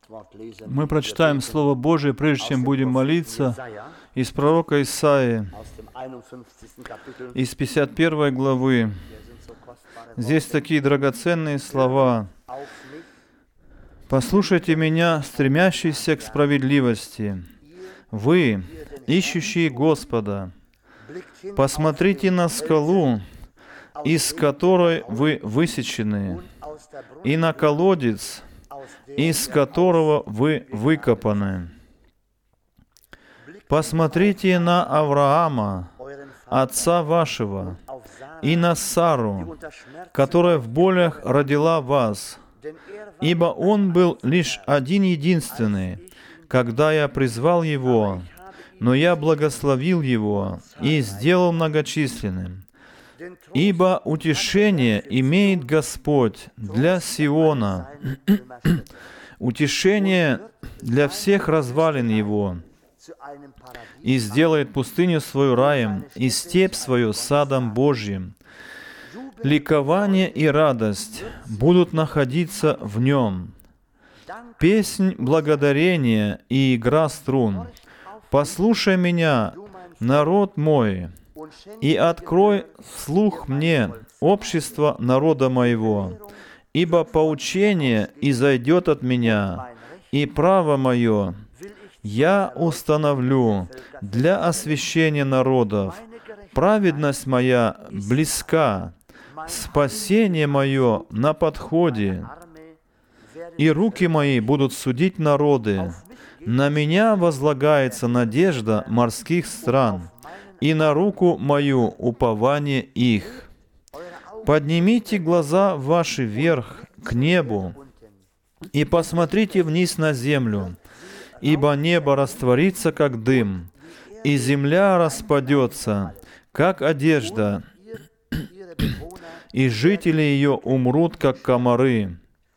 Мы прочитаем Слово Божие, прежде чем будем молиться, из пророка Исаии, из 51 главы. Здесь такие драгоценные слова. «Послушайте меня, стремящиеся к справедливости. Вы, ищущие Господа, посмотрите на скалу, из которой вы высечены, и на колодец, из которого вы выкопаны. Посмотрите на Авраама, отца вашего, и на Сару, которая в болях родила вас, ибо он был лишь один-единственный, когда я призвал его, но я благословил его и сделал многочисленным. Ибо утешение имеет Господь для Сиона, утешение для всех развалин его, и сделает пустыню свою раем, и степь свою садом Божьим. Ликование и радость будут находиться в нем. Песнь благодарения и игра струн. Послушай меня, народ мой, и открой слух мне, общество народа моего, ибо поучение изойдет от меня, и право мое я установлю для освящения народов. Праведность моя близка, спасение мое на подходе, и руки мои будут судить народы. На меня возлагается надежда морских стран, и на руку мою упование их. Поднимите глаза ваши вверх к небу, и посмотрите вниз на землю, ибо небо растворится, как дым, и земля распадется, как одежда, и жители ее умрут, как комары.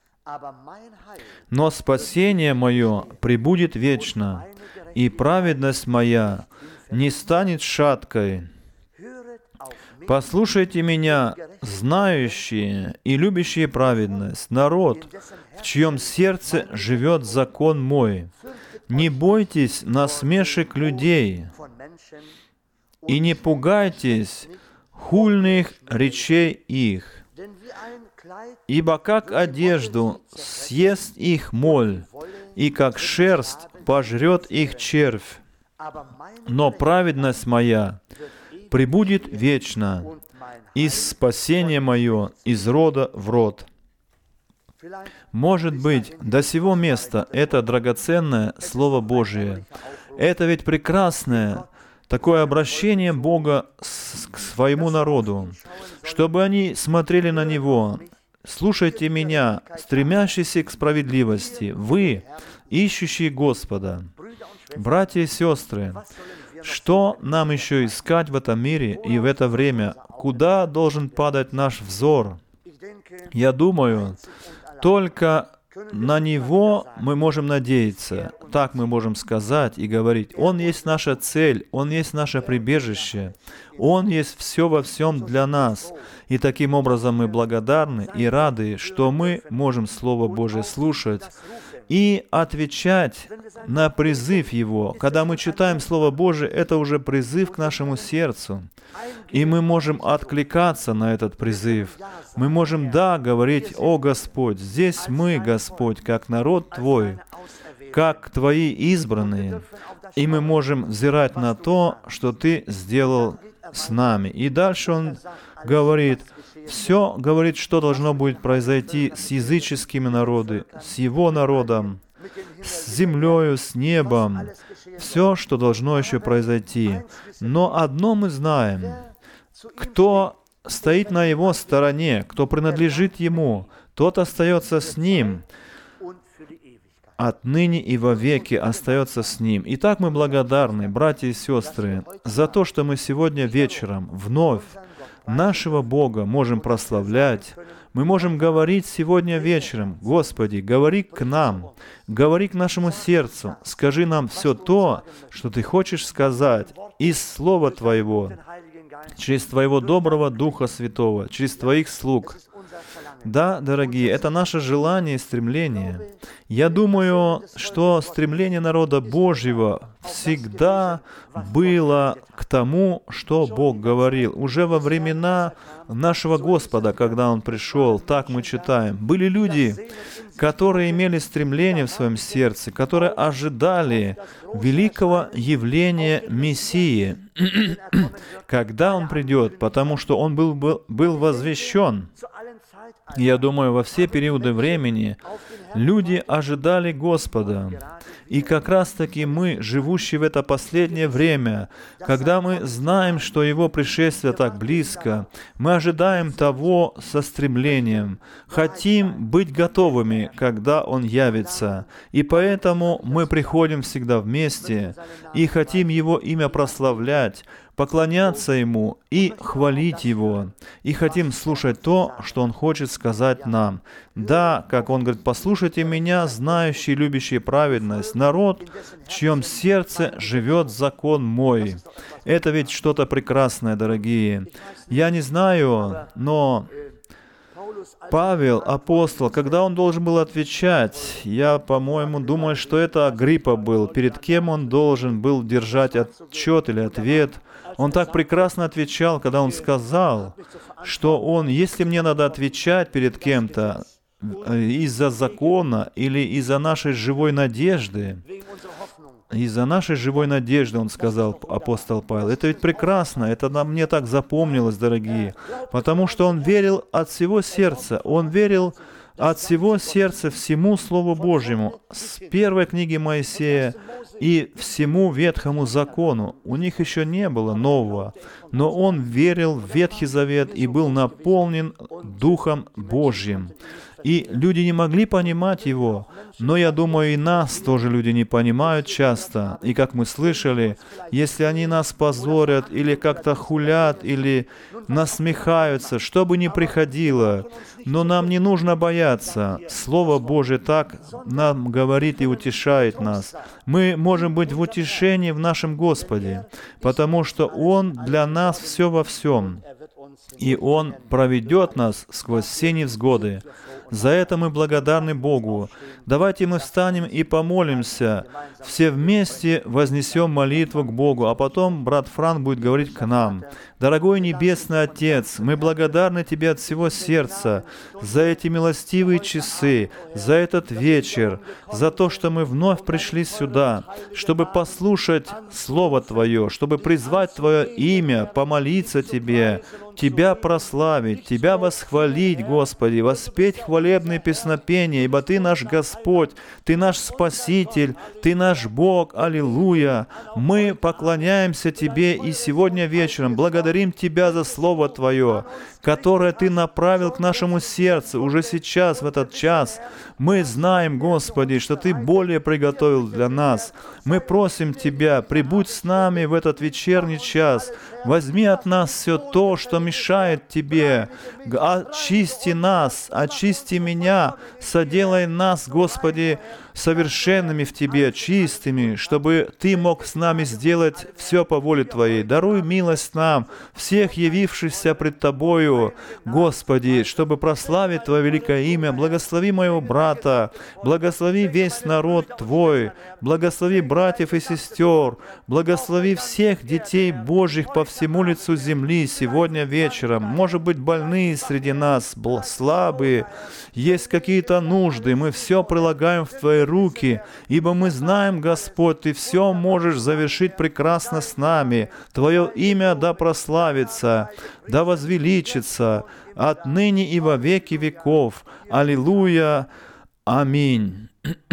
Но спасение мое пребудет вечно, и праведность моя не станет шаткой. Послушайте меня, знающие и любящие праведность, народ, в чьем сердце живет закон мой. Не бойтесь насмешек людей, и не пугайтесь хульных речей их, ибо как одежду съест их моль, и как шерсть пожрет их червь. Но праведность моя пребудет вечно, и спасение мое из рода в род». Может быть, до сего места это драгоценное Слово Божие. Это ведь прекрасное такое обращение Бога к своему народу, чтобы они смотрели на Него. «Слушайте меня, стремящиеся к справедливости, вы, ищущие Господа». Братья и сестры, что нам еще искать в этом мире и в это время? Куда должен падать наш взор? Я думаю, только на Него мы можем надеяться. Так мы можем сказать и говорить. Он есть наша цель, Он есть наше прибежище, Он есть все во всем для нас. И таким образом мы благодарны и рады, что мы можем Слово Божие слушать и отвечать на призыв Его. Когда мы читаем Слово Божие, это уже призыв к нашему сердцу. И мы можем откликаться на этот призыв. Мы можем, да, говорить: «О Господь, здесь мы, Господь, как народ Твой, как Твои избранные». И мы можем взирать на то, что Ты сделал с нами. И дальше он говорит, все говорит, что должно будет произойти с языческими народами, с Его народом, с землею, с небом, все, что должно еще произойти. Но одно мы знаем: кто стоит на Его стороне, кто принадлежит Ему, тот остается с Ним, отныне и вовеки остается с Ним. Итак, мы благодарны, братья и сестры, за то, что мы сегодня вечером вновь нашего Бога можем прославлять. Мы можем говорить сегодня вечером: «Господи, говори к нам, говори к нашему сердцу, скажи нам все то, что Ты хочешь сказать из Слова Твоего, через Твоего доброго Духа Святого, через Твоих слуг. Да, дорогие, это наше желание и стремление. Я думаю, что стремление народа Божьего всегда было к тому, что Бог говорил. Уже во времена нашего Господа, когда Он пришел, так мы читаем, были люди, которые имели стремление в своем сердце, которые ожидали великого явления Мессии, когда Он придет, потому что Он был возвещен. Я думаю, во все периоды времени люди ожидали Господа. И как раз-таки мы, живущие в это последнее время, когда мы знаем, что Его пришествие так близко, мы ожидаем того со стремлением, хотим быть готовыми, когда Он явится. И поэтому мы приходим всегда вместе и хотим Его имя прославлять, поклоняться Ему и хвалить Его. И хотим слушать то, что Он хочет сказать нам. Да, как Он говорит, «Послушайте меня, знающие, любящие праведность, народ, в чьем сердце живет закон мой». Это ведь что-то прекрасное, дорогие. Я не знаю, но Павел, апостол, когда он должен был отвечать, я, по-моему, думаю, что это Агриппа был, перед кем он должен был держать отчет или ответ. Он так прекрасно отвечал, когда он сказал, что он, если мне надо отвечать перед кем-то из-за закона или из-за нашей живой надежды, он сказал, апостол Павел. Это ведь прекрасно, это мне так запомнилось, дорогие, потому что он верил от всего сердца, он верил от всего сердца всему Слову Божьему, с первой книги Моисея и всему Ветхому закону. У них еще не было нового, но он верил в Ветхий Завет и был наполнен Духом Божьим. И люди не могли понимать его, но я думаю, и нас тоже люди не понимают часто. И как мы слышали, если они нас позорят, или как-то хулят, или насмехаются, что бы ни приходило, но нам не нужно бояться. Слово Божие так нам говорит и утешает нас. Мы можем быть в утешении в нашем Господе, потому что Он для нас все во всем. И Он проведет нас сквозь все невзгоды. За это мы благодарны Богу. Давайте мы встанем и помолимся. Все вместе вознесем молитву к Богу, а потом брат Франк будет говорить к нам. Дорогой Небесный Отец, мы благодарны Тебе от всего сердца за эти милостивые часы, за этот вечер, за то, что мы вновь пришли сюда, чтобы послушать Слово Твое, чтобы призвать Твое имя, помолиться Тебе, Тебя прославить, Тебя восхвалить, Господи, воспеть хвалебные песнопения, ибо Ты наш Господь, Ты наш Спаситель, Ты наш Бог, аллилуйя. Мы поклоняемся Тебе и сегодня вечером благодарим Тебя за Слово Твое, которое Ты направил к нашему сердцу уже сейчас, в этот час. Мы знаем, Господи, что Ты более приготовил для нас. Мы просим Тебя, прибудь с нами в этот вечерний час. Возьми от нас все то, что мешает Тебе. Очисти нас, очисти меня, соделай нас, Господи, совершенными в Тебе, чистыми, чтобы Ты мог с нами сделать все по воле Твоей. Даруй милость нам, всех явившихся пред Тобою, Господи, чтобы прославить Твое великое имя. Благослови моего брата, благослови весь народ Твой, благослови братьев и сестер, благослови всех детей Божьих по всему лицу земли сегодня вечером. Может быть, больные среди нас, слабые, есть какие-то нужды, мы все прилагаем в Твои руки, ибо мы знаем, Господь, Ты все можешь завершить прекрасно с нами. Твое имя да прославится, да возвеличится отныне и во веки веков. Аллилуйя. Аминь.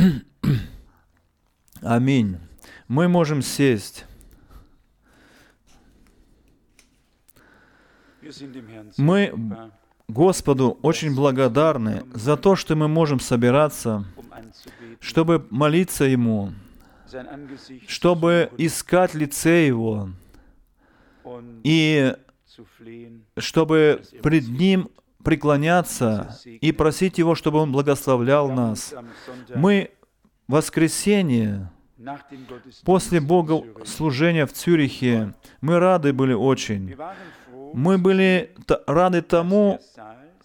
Аминь. Мы можем сесть. Мы Господу очень благодарны за то, что мы можем собираться, чтобы молиться Ему, чтобы искать лице Его, и чтобы пред Ним преклоняться и просить Его, чтобы Он благословлял нас. Мы в воскресенье, после богослужения в Цюрихе, мы рады были очень. Мы были рады тому,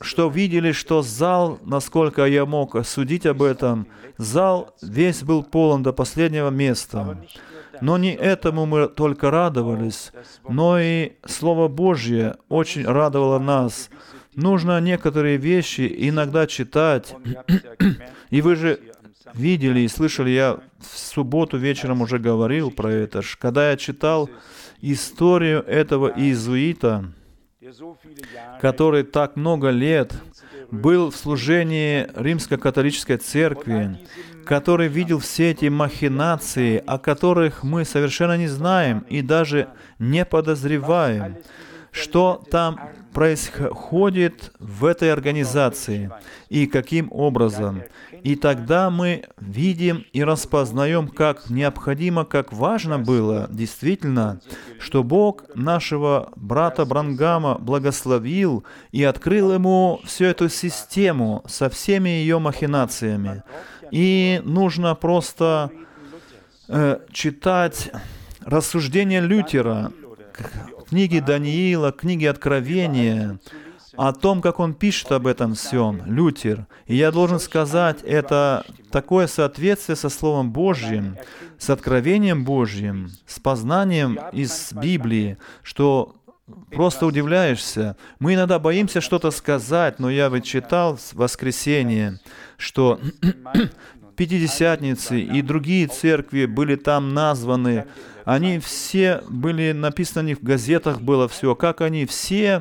что видели, что зал, насколько я мог судить об этом, зал весь был полон до последнего места. Но не этому мы только радовались, но и Слово Божье очень радовало нас. Нужно некоторые вещи иногда читать. И вы же видели и слышали, я в субботу вечером уже говорил про это. Когда я читал историю этого иезуита, который так много лет был в служении Римско-католической церкви, который видел все эти махинации, о которых мы совершенно не знаем и даже не подозреваем, что там происходит в этой организации и каким образом. И тогда мы видим и распознаем, как необходимо, как важно было действительно, что Бог нашего брата Бранхама благословил и открыл ему всю эту систему со всеми ее махинациями. И нужно просто читать рассуждения Лютера, книги Даниила, книги Откровения, о том, как он пишет об этом всем, Лютер. И я должен сказать, это такое соответствие со Словом Божьим, с Откровением Божьим, с познанием из Библии, что просто удивляешься. Мы иногда боимся что-то сказать, но я ведь читал в воскресенье, что Пятидесятницы и другие церкви были там названы. Они все были написаны, в газетах было все, как они все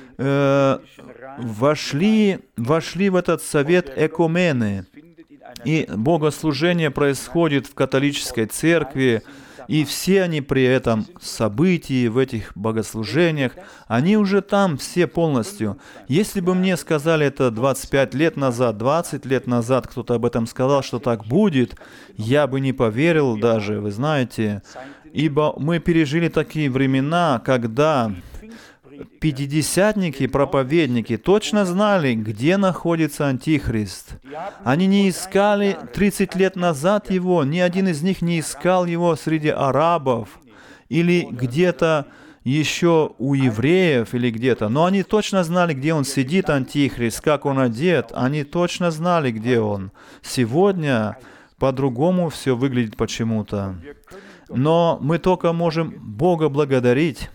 вошли в этот совет экумены. И богослужение происходит в католической церкви, и все они при этом событии, в этих богослужениях, они уже там все полностью. Если бы мне сказали это 25 лет назад, 20 лет назад, кто-то об этом сказал, что так будет, я бы не поверил даже, вы знаете, ибо мы пережили такие времена, когда пятидесятники, проповедники точно знали, где находится Антихрист. Они не искали 30 лет назад его, ни один из них не искал его среди арабов или где-то еще у евреев или где-то. Но они точно знали, где он сидит, Антихрист, как он одет. Они точно знали, где он. Сегодня по-другому все выглядит почему-то. Но мы только можем Бога благодарить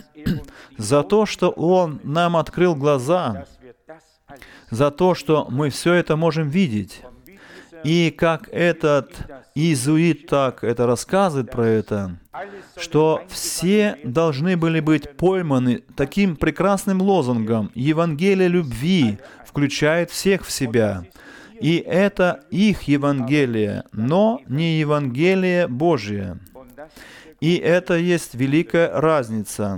за то, что Он нам открыл глаза, за то, что мы все это можем видеть. И как этот иезуит так это рассказывает про это, что все должны были быть пойманы таким прекрасным лозунгом «Евангелие любви включает всех в себя». И это их Евангелие, но не Евангелие Божие. И это есть великая разница.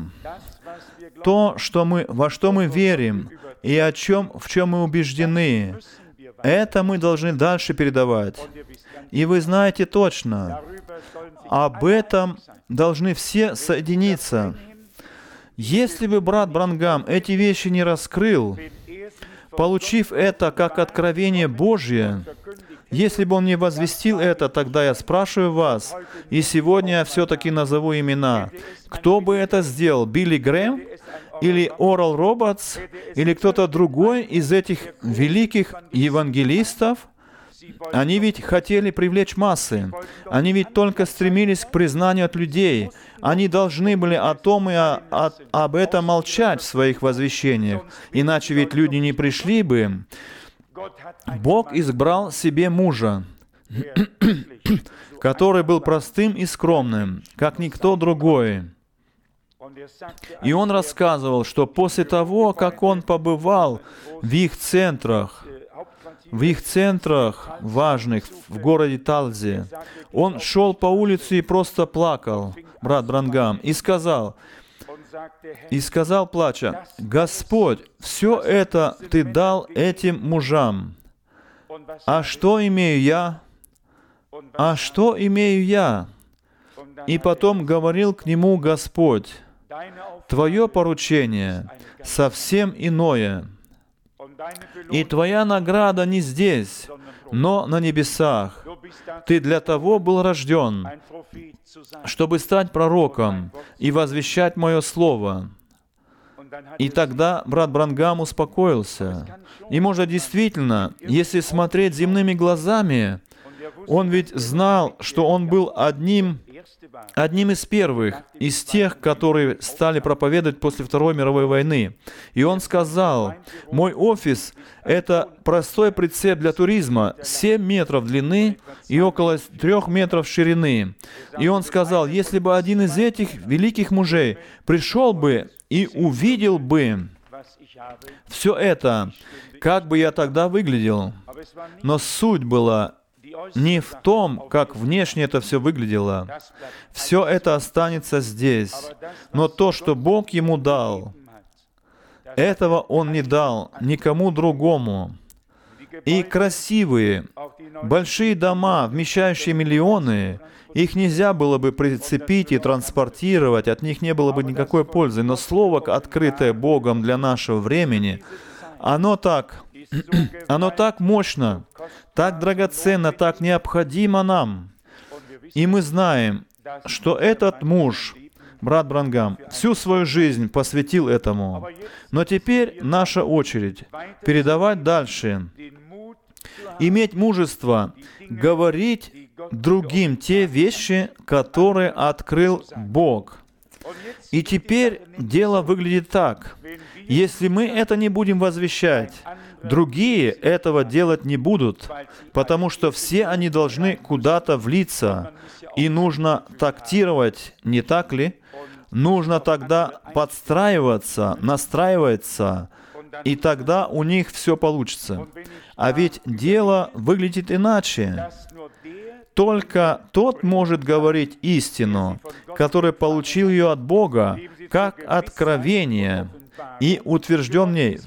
То, во что мы верим, и в чем мы убеждены, это мы должны дальше передавать. И вы знаете точно, об этом должны все соединиться. Если бы брат Бранхам эти вещи не раскрыл, получив это как откровение Божье, если бы он не возвестил это, тогда я спрашиваю вас, и сегодня я все-таки назову имена. Кто бы это сделал? Билли Грэм? Или Орал Робертс? Или кто-то другой из этих великих евангелистов? Они ведь хотели привлечь массы. Они ведь только стремились к признанию от людей. Они должны были о том и об этом молчать в своих возвещениях. Иначе ведь люди не пришли бы. Бог избрал себе мужа, который был простым и скромным, как никто другой. И он рассказывал, что после того, как он побывал в их центрах важных в городе Талзе, он шел по улице и просто плакал, брат Бранхам, и сказал, плача, «Господь, все это Ты дал этим мужам. А что имею я? А что имею я?» И потом говорил к нему Господь, «Твое поручение совсем иное, и твоя награда не здесь, но на небесах. Ты для того был рожден, чтобы стать пророком и возвещать Мое Слово». И тогда брат Бранхам успокоился. И, может, действительно, если смотреть земными глазами, он ведь знал, что он был одним из первых, из тех, которые стали проповедовать после Второй мировой войны. И он сказал: «Мой офис — это простой прицеп для туризма, 7 метров длины и около 3 метров ширины». И он сказал: «Если бы один из этих великих мужей пришел бы и увидел бы все это, как бы я тогда выглядел». Но суть была не в том, как внешне это все выглядело. Все это останется здесь. Но то, что Бог ему дал, этого он не дал никому другому. И красивые, большие дома, вмещающие миллионы, их нельзя было бы прицепить и транспортировать, от них не было бы никакой пользы. Но Слово, открытое Богом для нашего времени, оно так мощно, так драгоценно, так необходимо нам. И мы знаем, что этот муж, брат Бранхам, всю свою жизнь посвятил этому. Но теперь наша очередь передавать дальше, иметь мужество, говорить другим те вещи, которые открыл Бог. И теперь дело выглядит так. Если мы это не будем возвещать, другие этого делать не будут, потому что все они должны куда-то влиться. И нужно тактировать, не так ли? Нужно тогда подстраиваться, настраиваться, и тогда у них все получится. А ведь дело выглядит иначе. Только тот может говорить истину, который получил ее от Бога, как откровение, и утвержден в ней.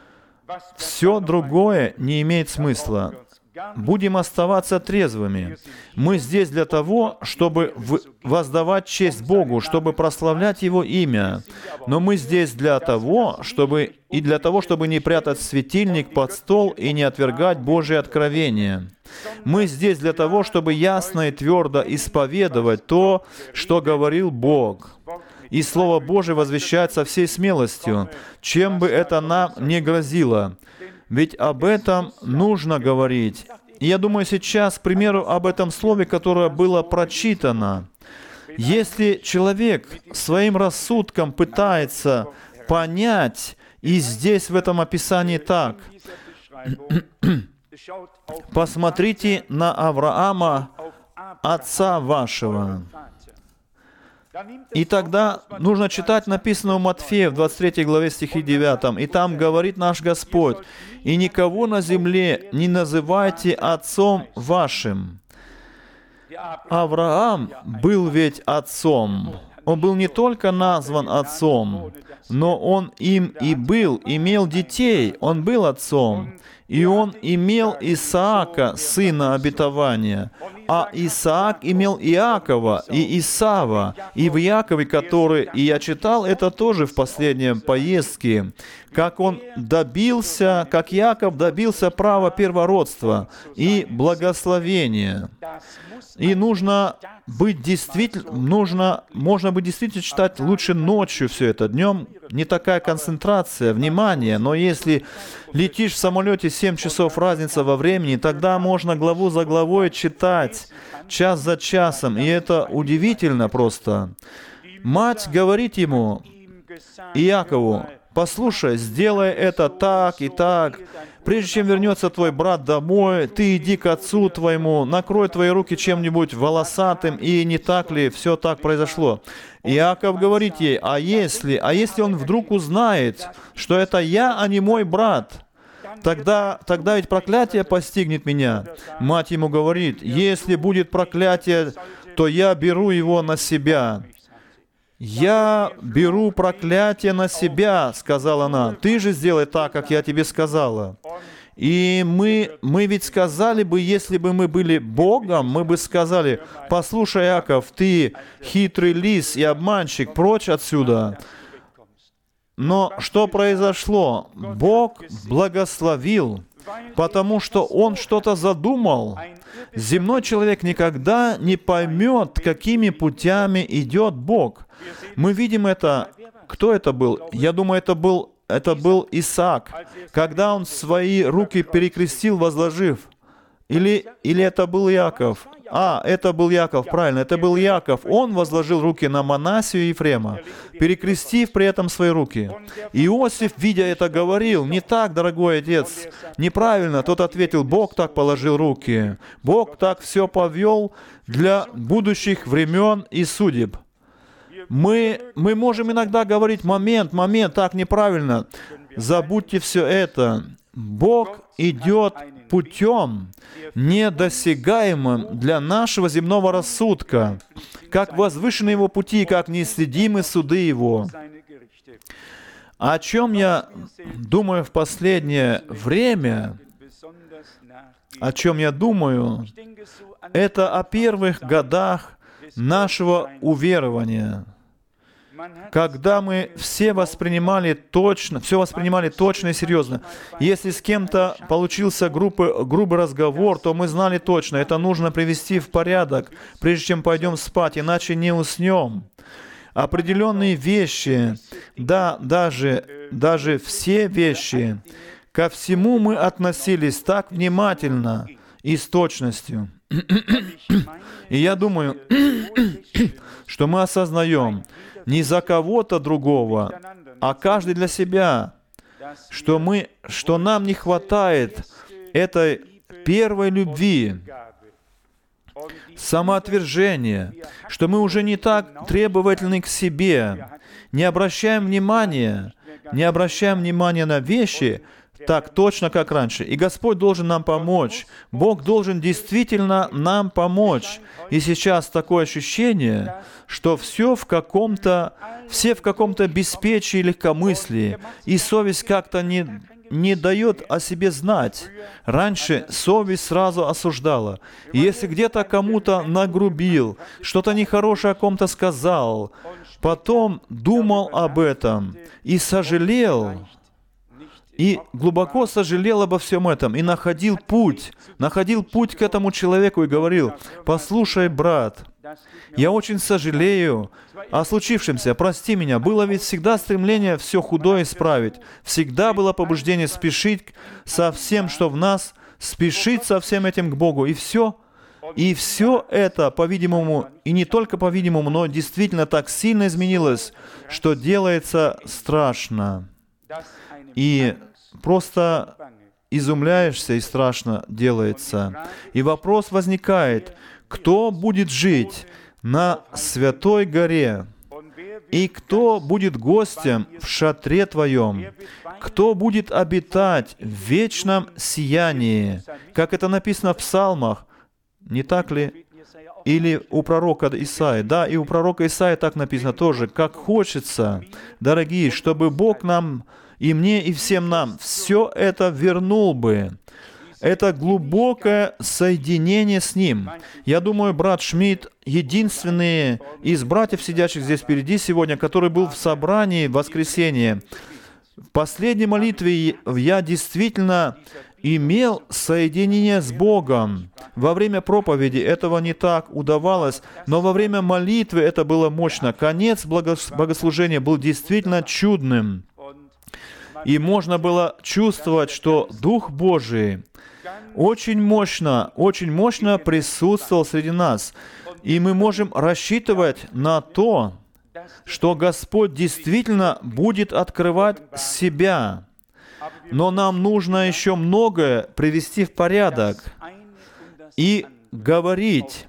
Все другое не имеет смысла. Будем оставаться трезвыми. Мы здесь для того, чтобы воздавать честь Богу, чтобы прославлять Его имя. Но мы здесь для того, чтобы не прятать светильник под стол и не отвергать Божие откровение. Мы здесь для того, чтобы ясно и твердо исповедовать то, что говорил Бог. И Слово Божие возвещает со всей смелостью, чем бы это нам не грозило. Ведь об этом нужно говорить. И я думаю сейчас, к примеру, об этом слове, которое было прочитано. Если человек своим рассудком пытается понять, и здесь в этом описании так, посмотрите на Авраама, отца вашего. И тогда нужно читать написанное у Матфея в 23 главе стихе 9. И там говорит наш Господь: «И никого на земле не называйте отцом вашим». Авраам был ведь отцом. Он был не только назван отцом, но он им и был, имел детей, он был отцом. И он имел Исаака, сына обетования, а Исаак имел Иакова и Исава. И в Иакове, который, и я читал это тоже в последней поездке, как Иаков добился права первородства и благословения. И можно быть действительно читать лучше ночью все это. Днем не такая концентрация, внимание, но если летишь в самолете 7 часов разница во времени, тогда можно главу за главой читать, час за часом, и это удивительно просто. Мать говорит ему, Иакову: «Послушай, сделай это так и так. Прежде чем вернется твой брат домой, ты иди к отцу твоему, накрой твои руки чем-нибудь волосатым, и не так ли все так произошло?» Иаков говорит ей: а если он вдруг узнает, что это я, а не мой брат, тогда ведь проклятие постигнет меня. Мать ему говорит: если будет проклятие, то я беру его на себя. «Я беру проклятие на себя», — сказала она. «Ты же сделай так, как я тебе сказала». И мы ведь сказали бы, если бы мы были Богом, мы бы сказали: «Послушай, Иаков, ты хитрый лис и обманщик, прочь отсюда». Но что произошло? Бог благословил, потому что Он что-то задумал. Земной человек никогда не поймет, какими путями идет Бог. Мы видим это Кто это был? Я думаю, это был Исаак, когда он свои руки перекрестил, возложив. Или это был Иаков? Это был Иаков, правильно, это был Иаков. Он возложил руки на Манассию и Ефрема, перекрестив при этом свои руки. Иосиф, видя это, говорил: «Не так, дорогой отец, неправильно». Тот ответил: «Бог так положил руки, Бог так все повел для будущих времен и судеб». Мы можем иногда говорить: момент, так неправильно. Забудьте все это. Бог идет путем, недосягаемым для нашего земного рассудка, как возвышены Его пути, как неисследимы суды Его. О чем я думаю в последнее время, это о первых годах нашего уверования, когда мы все воспринимали точно и серьезно. Если с кем-то получился грубый разговор, то мы знали точно, это нужно привести в порядок, прежде чем пойдем спать, иначе не уснем. Определенные вещи, даже все вещи, ко всему мы относились так внимательно и с точностью. И я думаю, что мы осознаем, не за кого-то другого, а каждый для себя, что нам не хватает этой первой любви, самоотвержения, что мы уже не так требовательны к себе, не обращаем внимания на вещи так точно, как раньше. И Господь должен нам помочь. Бог должен действительно нам помочь. И сейчас такое ощущение, что все в каком-то беспечии и легкомыслии, и совесть как-то не дает о себе знать. Раньше совесть сразу осуждала. И если где-то кому-то нагрубил, что-то нехорошее о ком-то сказал, потом думал об этом и сожалел, и глубоко сожалел обо всем этом, и находил путь к этому человеку и говорил: «Послушай, брат, я очень сожалею о случившемся, прости меня. Было ведь всегда стремление все худое исправить. Всегда было побуждение спешить со всем, что в нас, спешить со всем этим к Богу. И все это, по-видимому, и не только по-видимому, но действительно так сильно изменилось, что делается страшно. И просто изумляешься, и страшно делается. И вопрос возникает: кто будет жить на Святой горе? И кто будет гостем в шатре Твоем? Кто будет обитать в вечном сиянии? Как это написано в Псалмах, не так ли? Или у пророка Исаии. Да, и у пророка Исаии так написано тоже. Как хочется, дорогие, чтобы Бог нам, и мне, и всем нам, все это вернул бы. Это глубокое соединение с Ним. Я думаю, брат Шмидт, единственный из братьев, сидящих здесь впереди сегодня, который был в собрании в воскресенье. В последней молитве я действительно имел соединение с Богом. Во время проповеди этого не так удавалось, но во время молитвы это было мощно. Конец богослужения был действительно чудным. И можно было чувствовать, что Дух Божий очень мощно присутствовал среди нас. И мы можем рассчитывать на то, что Господь действительно будет открывать себя. Но нам нужно еще многое привести в порядок и говорить,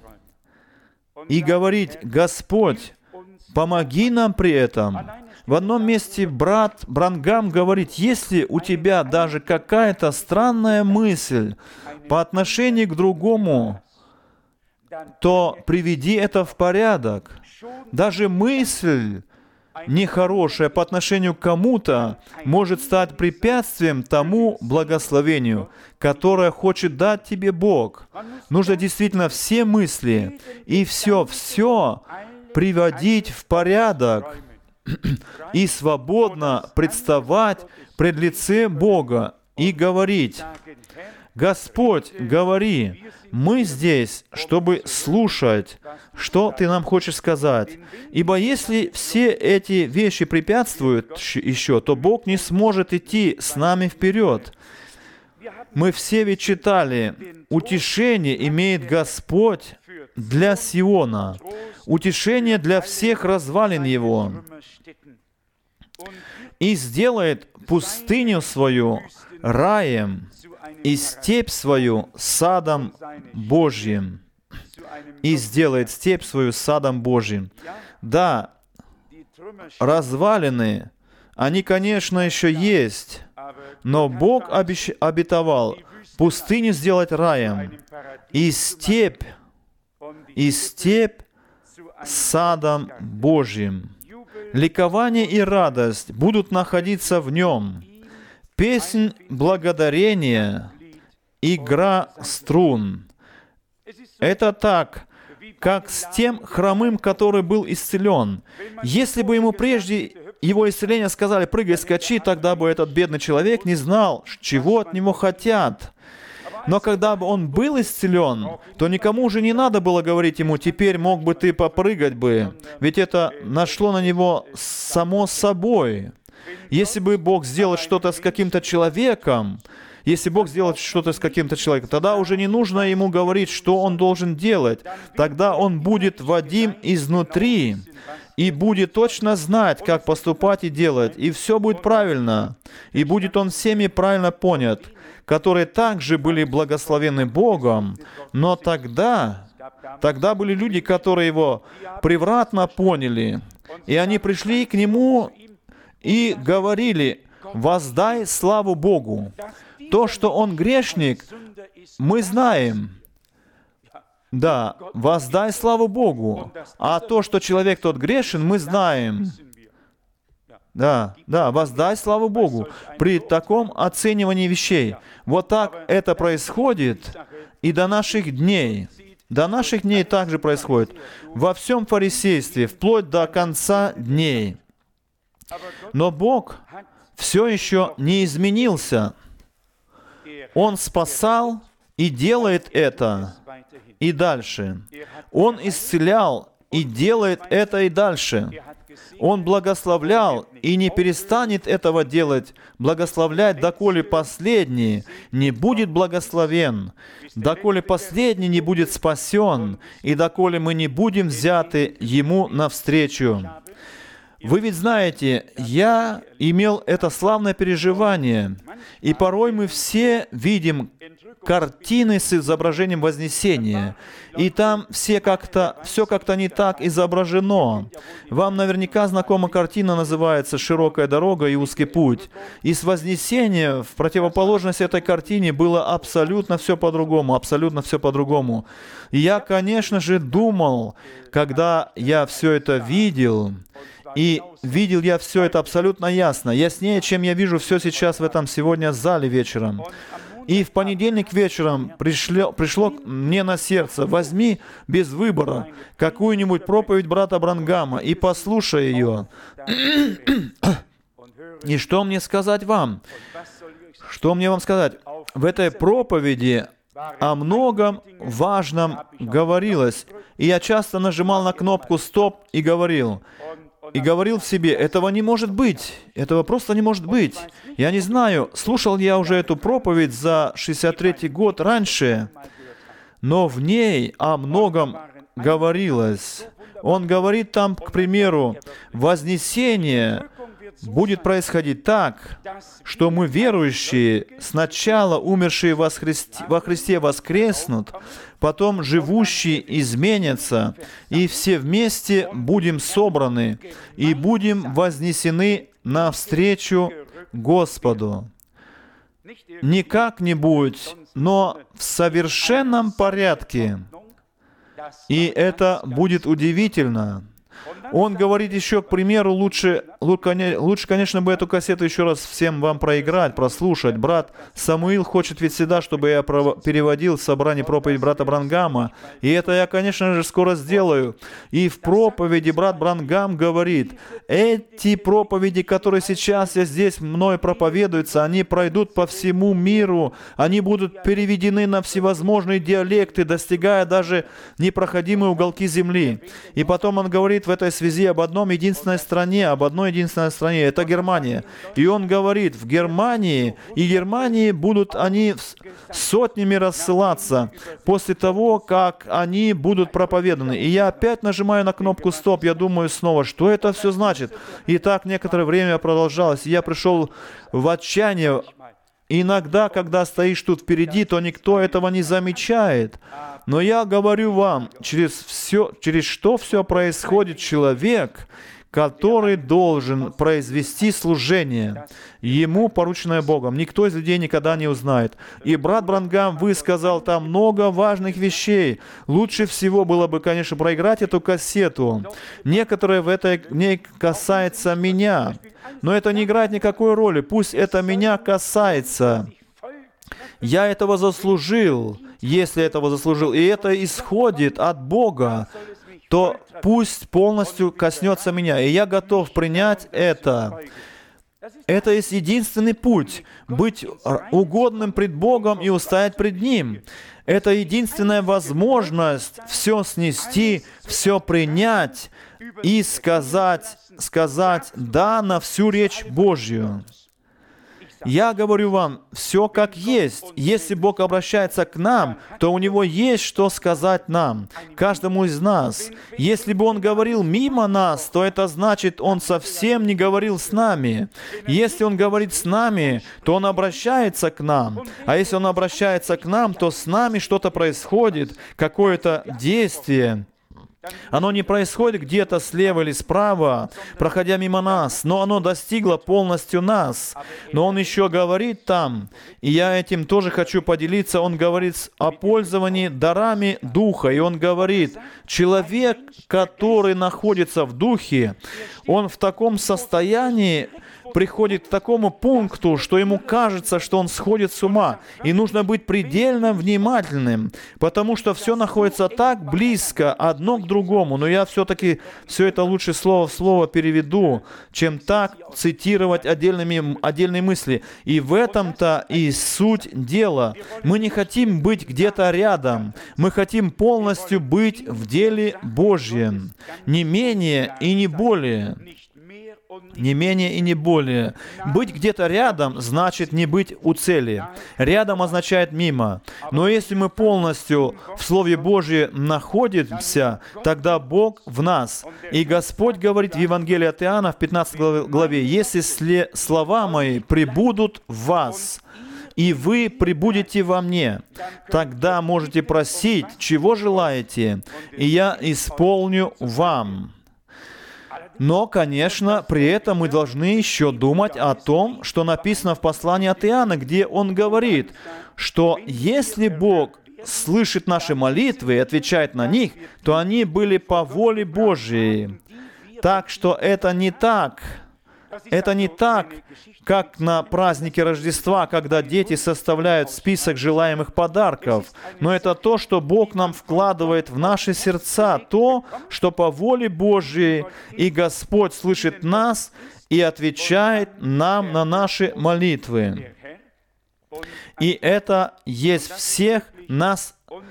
Господь, помоги нам при этом. В одном месте брат Бранхам говорит: если у тебя даже какая-то странная мысль по отношению к другому, то приведи это в порядок. Даже мысль нехорошая по отношению к кому-то может стать препятствием тому благословению, которое хочет дать тебе Бог. Нужно действительно все мысли и все приводить в порядок и свободно представать пред лице Бога и говорить: Господь, говори, мы здесь, чтобы слушать, что Ты нам хочешь сказать. Ибо если все эти вещи препятствуют еще, то Бог не сможет идти с нами вперед. Мы все ведь читали, утешение имеет Господь для Сиона, утешение для всех развалин его, и сделает пустыню свою раем, и степь свою садом Божьим. И сделает степь свою садом Божьим. Да, развалины, они, конечно, еще есть, но Бог обетовал пустыню сделать раем, и степь садом Божьим. Ликование и радость будут находиться в нем. Песнь благодарения, игра струн. Это так, как с тем хромым, который был исцелен. Если бы ему прежде его исцеления сказали: «Прыгай, скачи», тогда бы этот бедный человек не знал, чего от него хотят. Но когда бы он был исцелен, то никому уже не надо было говорить ему: «Теперь мог бы ты попрыгать бы». Ведь это нашло на него само собой. Если бы Бог сделал что-то с каким-то человеком, тогда уже не нужно ему говорить, что он должен делать. Тогда он будет водим изнутри и будет точно знать, как поступать и делать. И все будет правильно. И будет он всеми правильно понят, которые также были благословены Богом. Но тогда были люди, которые его превратно поняли. И они пришли к нему и говорили: «Воздай славу Богу». То, что он грешник, мы знаем. Да, воздай славу Богу. А то, что человек тот грешен, мы знаем. Да, воздай славу Богу. При таком оценивании вещей. Вот так это происходит и до наших дней. До наших дней также происходит. Во всем фарисействе, вплоть до конца дней. Но Бог все еще не изменился. Он спасал и делает это и дальше. Он исцелял и делает это и дальше. Он благословлял и не перестанет этого делать, благословлять, доколе последний не будет благословен, доколе последний не будет спасен, и доколе мы не будем взяты Ему навстречу. Вы ведь знаете, я имел это славное переживание, и порой мы все видим картины с изображением Вознесения, и там все как-то не так изображено. Вам наверняка знакома картина, называется «Широкая дорога и узкий путь». И с Вознесения, в противоположность этой картине, было абсолютно все по-другому, абсолютно все по-другому. И я, конечно же, думал, когда я все это видел, и видел я все это абсолютно ясно, яснее, чем я вижу все сейчас в этом сегодня зале вечером. И в понедельник вечером пришло мне на сердце: возьми без выбора какую-нибудь проповедь брата Бранхама и послушай ее. И что мне сказать вам? Что мне вам сказать? В этой проповеди о многом важном говорилось. И я часто нажимал на кнопку «Стоп» и говорил в себе: этого не может быть, этого просто не может быть. Я не знаю, слушал я уже эту проповедь за 63-й год раньше, но в ней о многом говорилось. Он говорит там, к примеру, вознесение будет происходить так, что мы, верующие, сначала умершие во Христе воскреснут, потом живущие изменятся, и все вместе будем собраны и будем вознесены навстречу Господу. Не как-нибудь, но в совершенном порядке. И это будет удивительно. Он говорит еще, к примеру, лучше, конечно, бы эту кассету еще раз всем вам проиграть, прослушать. Брат Самуил хочет ведь всегда, чтобы я переводил в собрание проповедь брата Бранхама. И это я, конечно же, скоро сделаю. И в проповеди брат Бранхам говорит, эти проповеди, которые сейчас здесь мной проповедуются, они пройдут по всему миру, они будут переведены на всевозможные диалекты, достигая даже непроходимые уголки земли. И потом он говорит в этой связи об одной единственной стране, это Германия. И он говорит, в Германии будут они сотнями рассылаться после того, как они будут проповеданы. И я опять нажимаю на кнопку «Стоп», я думаю снова, что это все значит. И так некоторое время продолжалось, и я пришел в отчаяние. Иногда, когда стоишь тут впереди, то никто этого не замечает. Но я говорю вам, через что все происходит человек, который должен произвести служение, ему порученное Богом. Никто из людей никогда не узнает. И брат Бранхам высказал там много важных вещей. Лучше всего было бы, конечно, проиграть эту кассету. Некоторые в этой не касается меня. Но это не играет никакой роли. Пусть это меня касается. Я этого заслужил, если этого заслужил. И это исходит от Бога. То пусть полностью коснется меня. И я готов принять это. Это есть единственный путь. Быть угодным пред Богом и устоять пред Ним. Это единственная возможность все снести, все принять и сказать «да» на всю речь Божью. Я говорю вам, все как есть. Если Бог обращается к нам, то у Него есть что сказать нам, каждому из нас. Если бы Он говорил мимо нас, то это значит, Он совсем не говорил с нами. Если Он говорит с нами, то Он обращается к нам. А если Он обращается к нам, то с нами что-то происходит, какое-то действие. Оно не происходит где-то слева или справа, проходя мимо нас, но оно достигло полностью нас. Но Он еще говорит там, и я этим тоже хочу поделиться, Он говорит о пользовании дарами Духа, и Он говорит, человек, который находится в Духе, он в таком состоянии, приходит к такому пункту, что ему кажется, что он сходит с ума. И нужно быть предельно внимательным, потому что все находится так близко одно к другому. Но я все-таки все это лучше слово в слово переведу, чем так цитировать отдельные мысли. И в этом-то и суть дела. Мы не хотим быть где-то рядом. Мы хотим полностью быть в деле Божьем. Не менее и не более. Не менее и не более. Быть где-то рядом значит не быть у цели. Рядом означает мимо. Но если мы полностью в Слове Божьем находимся, тогда Бог в нас. И Господь говорит в Евангелии от Иоанна в 15 главе, «Если слова мои пребудут в вас, и вы пребудете во мне, тогда можете просить, чего желаете, и я исполню вам». Но, конечно, при этом мы должны еще думать о том, что написано в послании от Иоанна, где он говорит, что если Бог слышит наши молитвы и отвечает на них, то они были по воле Божьей. Так что это не так. Это не так, как на празднике Рождества, когда дети составляют список желаемых подарков. Но это то, что Бог нам вкладывает в наши сердца, то, что по воле Божьей, и Господь слышит нас и отвечает нам на наши молитвы. И это есть всех нас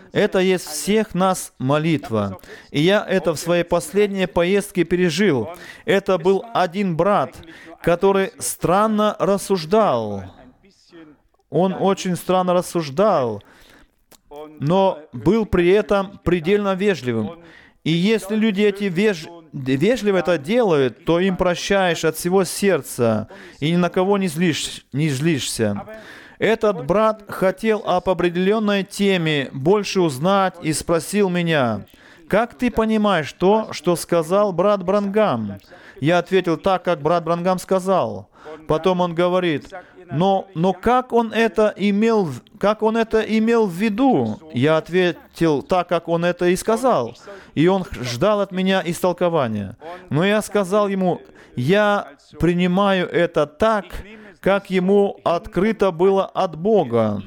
молитва. И я это в своей последней поездке пережил. Это был один брат, который странно рассуждал. Он очень странно рассуждал, но был при этом предельно вежливым. И если люди эти вежливо это делают, то им прощаешь от всего сердца, и ни на кого не злишься. Этот брат хотел об определенной теме больше узнать и спросил меня, «Как ты понимаешь то, что сказал брат Бранхам?» Я ответил так, как брат Бранхам сказал. Потом он говорит, Но как он это имел в виду? Я ответил так, как он это и сказал. И он ждал от меня истолкования. Но я сказал ему, я принимаю это так, как ему открыто было от Бога.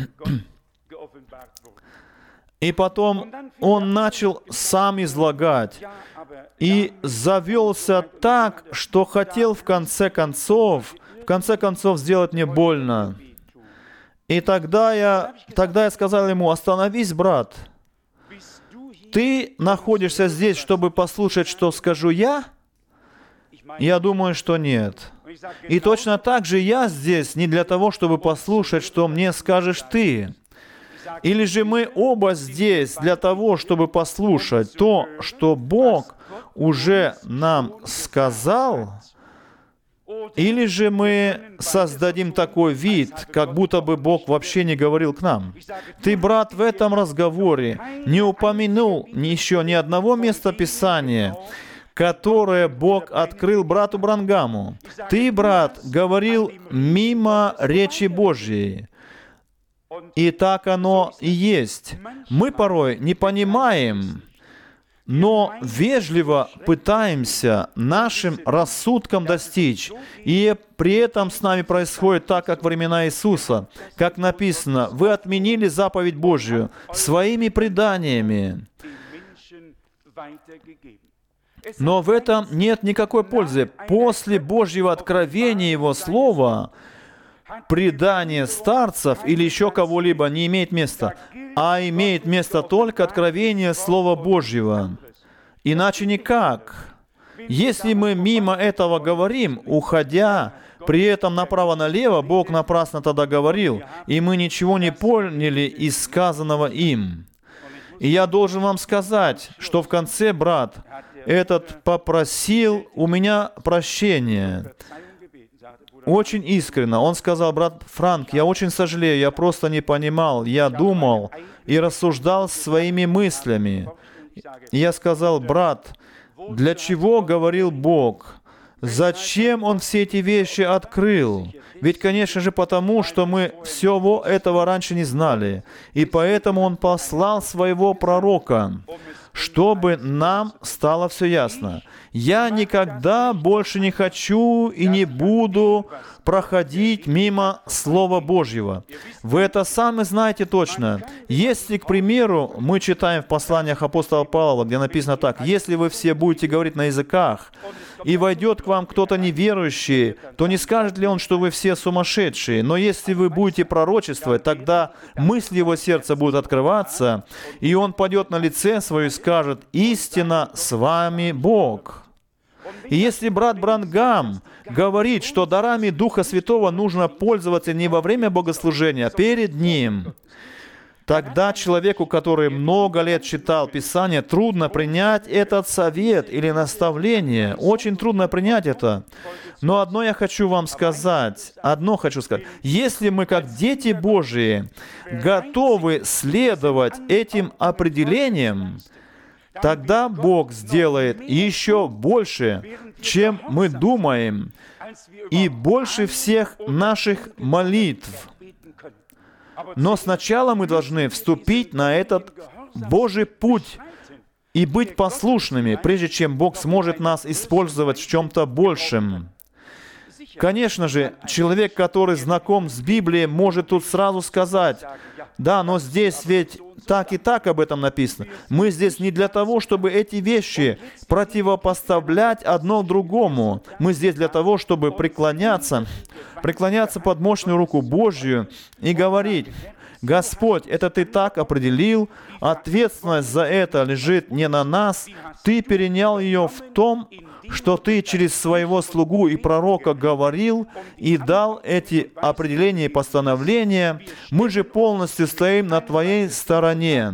И потом он начал сам излагать и завелся так, что хотел в конце концов сделать мне больно. И тогда я сказал ему, остановись, брат. Ты находишься здесь, чтобы послушать, что скажу я? Я думаю, что нет. И точно так же я здесь не для того, чтобы послушать, что мне скажешь ты. Или же мы оба здесь для того, чтобы послушать то, что Бог уже нам сказал, или же мы создадим такой вид, как будто бы Бог вообще не говорил к нам. Ты, брат, в этом разговоре не упомянул еще ни одного места Писания, которое Бог открыл брату Бранхаму. Ты, брат, говорил мимо речи Божьей. И так оно и есть. Мы порой не понимаем, но вежливо пытаемся нашим рассудком достичь. И при этом с нами происходит так, как времена Иисуса. Как написано, вы отменили заповедь Божью своими преданиями. Но в этом нет никакой пользы. После Божьего откровения Его Слова предание старцев или еще кого-либо не имеет места, а имеет место только откровение Слова Божьего. Иначе никак. Если мы мимо этого говорим, уходя, при этом направо-налево, Бог напрасно тогда говорил, и мы ничего не поняли из сказанного им. И я должен вам сказать, что в конце брат этот попросил у меня прощения. Очень искренне. Он сказал, брат Франк, я очень сожалею, я просто не понимал, я думал и рассуждал своими мыслями. И я сказал, брат, для чего говорил Бог? Зачем Он все эти вещи открыл? Ведь, конечно же, потому, что мы всего этого раньше не знали. И поэтому Он послал Своего пророка, чтобы нам стало все ясно. Я никогда больше не хочу и не буду проходить мимо Слова Божьего. Вы это сами знаете точно. Если, к примеру, мы читаем в посланиях апостола Павла, где написано так, «Если вы все будете говорить на языках, и войдет к вам кто-то неверующий, то не скажет ли он, что вы все сумасшедшие? Но если вы будете пророчествовать, тогда мысли его сердца будут открываться, и он падет на лице свое и скажет, «Истинно с вами Бог». И если брат Бранхам говорит, что дарами Духа Святого нужно пользоваться не во время богослужения, а перед ним, тогда человеку, который много лет читал Писание, трудно принять этот совет или наставление. Очень трудно принять это. Но одно я хочу вам сказать. Если мы, как дети Божии, готовы следовать этим определениям, тогда Бог сделает еще больше, чем мы думаем, и больше всех наших молитв. Но сначала мы должны вступить на этот Божий путь и быть послушными, прежде чем Бог сможет нас использовать в чем-то большем. Конечно же, человек, который знаком с Библией, может тут сразу сказать, да, но здесь ведь так и так об этом написано. Мы здесь не для того, чтобы эти вещи противопоставлять одно другому. Мы здесь для того, чтобы преклоняться под мощную руку Божью и говорить, Господь, это Ты так определил, ответственность за это лежит не на нас, Ты перенял ее в том, что Ты через Своего слугу и пророка говорил и дал эти определения и постановления, мы же полностью стоим на Твоей стороне.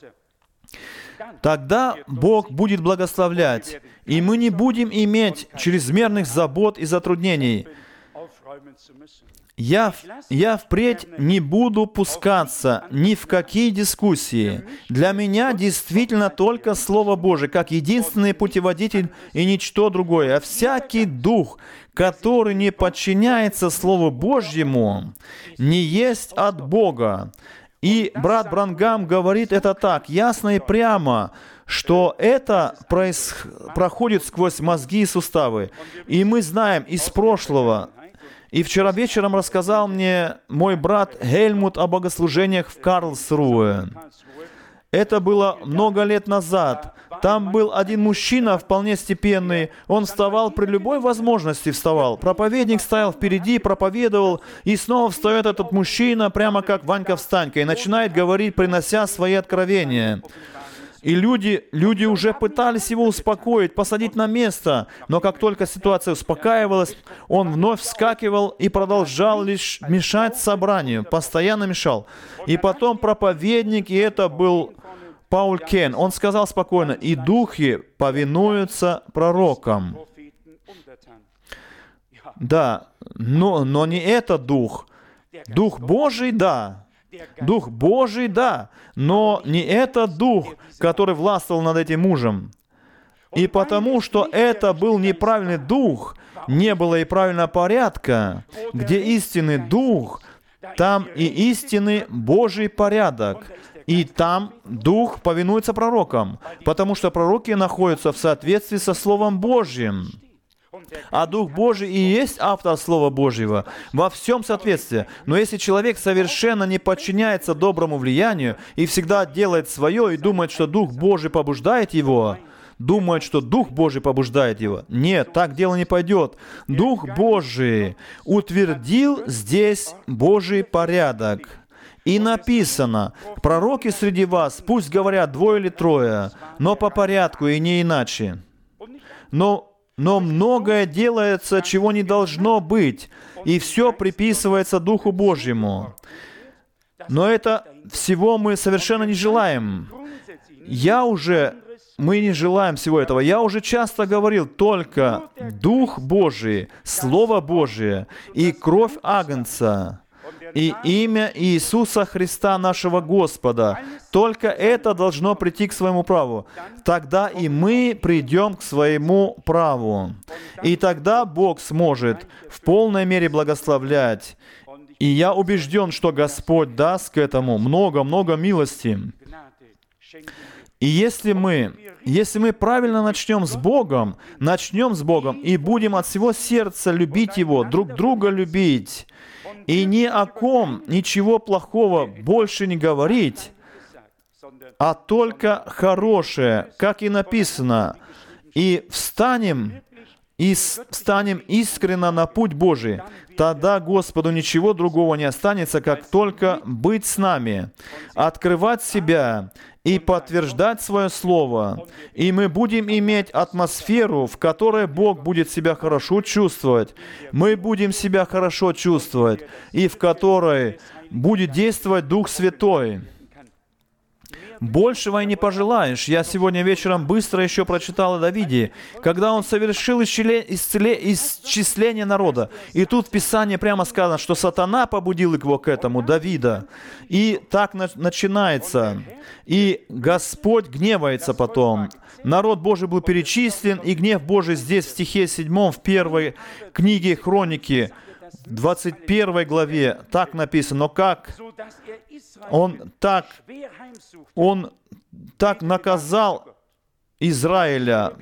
Тогда Бог будет благословлять, и мы не будем иметь чрезмерных забот и затруднений. Я впредь не буду пускаться ни в какие дискуссии. Для меня действительно только Слово Божие, как единственный путеводитель и ничто другое. А всякий дух, который не подчиняется Слову Божьему, не есть от Бога. И брат Бранхам говорит это так, ясно и прямо, что это проходит сквозь мозги и суставы. И мы знаем из прошлого. И вчера вечером рассказал мне мой брат Хельмут о богослужениях в Карлсруhe. Это было много лет назад. Там был один мужчина, вполне степенный. Он вставал при любой возможности, вставал. Проповедник стоял впереди, проповедовал, и снова встает этот мужчина, прямо как Ванька-встанька, и начинает говорить, принося свои откровения. И люди уже пытались его успокоить, посадить на место, но как только ситуация успокаивалась, он вновь вскакивал и продолжал лишь мешать собранию, постоянно мешал. И потом проповедник, и это был Пауль Кен, он сказал спокойно, «И духи повинуются пророкам». Да, но не этот дух. Дух Божий, да. Дух Божий, да, но не этот дух, который властвовал над этим мужем. И потому, что это был неправильный дух, не было и правильного порядка, где истинный дух, там и истинный Божий порядок. И там дух повинуется пророкам, потому что пророки находятся в соответствии со Словом Божьим. А Дух Божий и есть автор Слова Божьего во всем соответствии. Но если человек совершенно не подчиняется доброму влиянию и всегда делает свое и думает, что Дух Божий побуждает его, нет, так дело не пойдет. Дух Божий утвердил здесь Божий порядок. И написано, пророки среди вас, пусть говорят 2 или 3, но по порядку и не иначе. Но многое делается, чего не должно быть, и все приписывается Духу Божьему. Но это всего мы совершенно не желаем. Мы не желаем всего этого. Я уже часто говорил, только Дух Божий, Слово Божие и кровь Агнца, и имя Иисуса Христа, нашего Господа. Только это должно прийти к своему праву. Тогда и мы придем к своему праву. И тогда Бог сможет в полной мере благословлять. И я убежден, что Господь даст к этому много-много милости. И если мы правильно начнем с Богом и будем от всего сердца любить Его, друг друга любить, и ни о ком ничего плохого больше не говорить, а только хорошее, как и написано, и встанем искренно на путь Божий, тогда Господу ничего другого не останется, как только быть с нами, открывать себя и подтверждать свое Слово. И мы будем иметь атмосферу, в которой Бог будет себя хорошо чувствовать. Мы будем себя хорошо чувствовать, и в которой будет действовать Дух Святой. Большего и не пожелаешь. Я сегодня вечером быстро еще прочитал о Давиде, когда он совершил исчисление народа. И тут в Писании прямо сказано, что сатана побудил его к этому, Давида. И так начинается. И Господь гневается потом. Народ Божий был перечислен, и гнев Божий здесь, в стихе 7, в 1 книге Хроники, 21 главе, так написано. Но как Он так наказал Израиля.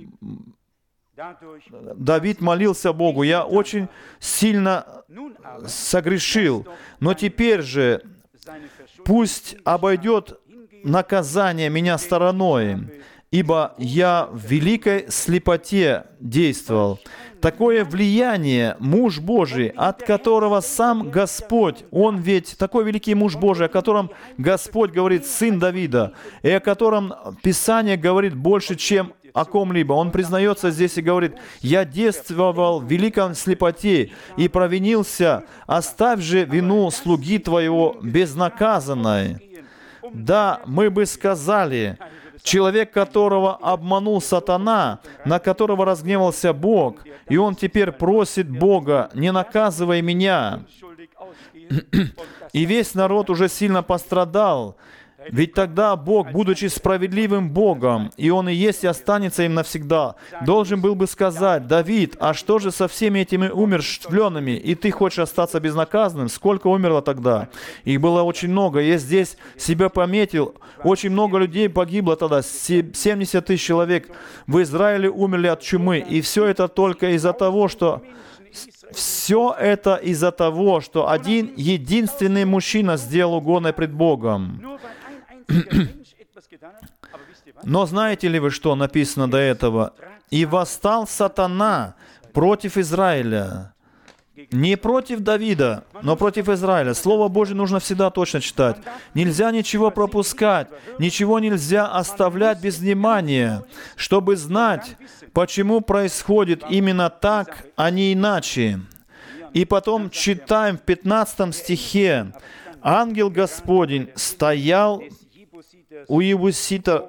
Давид молился Богу: «Я очень сильно согрешил, но теперь же пусть обойдет наказание меня стороной, ибо я в великой слепоте действовал». Такое влияние муж Божий, от которого сам Господь, он ведь такой великий муж Божий, о котором Господь говорит, сын Давида, и о котором Писание говорит больше, чем о ком-либо. Он признается здесь и говорит: «Я действовал в великом слепоте и провинился, оставь же вину слуги твоего безнаказанной». Да, мы бы сказали, Человек, которого обманул сатана, на которого разгневался Бог, и он теперь просит Бога: «Не наказывай меня». И весь народ уже сильно пострадал. Ведь тогда Бог, будучи справедливым Богом, и Он и есть и останется им навсегда, должен был бы сказать: «Давид, а что же со всеми этими умерщвленными? И ты хочешь остаться безнаказанным?» Сколько умерло тогда? Их было очень много. Я здесь себя пометил. Очень много людей погибло тогда. 70 тысяч человек в Израиле умерли от чумы. И все это только из-за того, что... Все это из-за того, что один единственный мужчина сделал угодное пред Богом. Но знаете ли вы, что написано до этого? «И восстал сатана против Израиля». Не против Давида, но против Израиля. Слово Божье нужно всегда точно читать. Нельзя ничего пропускать, ничего нельзя оставлять без внимания, чтобы знать, почему происходит именно так, а не иначе. И потом читаем в 15 стихе. «Ангел Господень стоял у Иебусита».